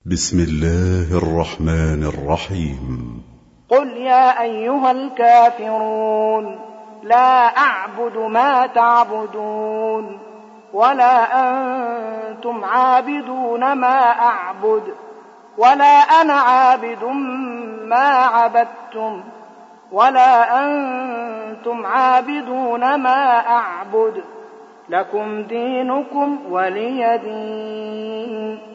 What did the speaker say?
بسم الله الرحمن الرحيم. قل يا أيها الكافرون لا أعبد ما تعبدون ولا أنتم عابدون ما أعبد ولا أنا عابد ما عبدتم ولا أنتم عابدون ما أعبد لكم دينكم ولي دين.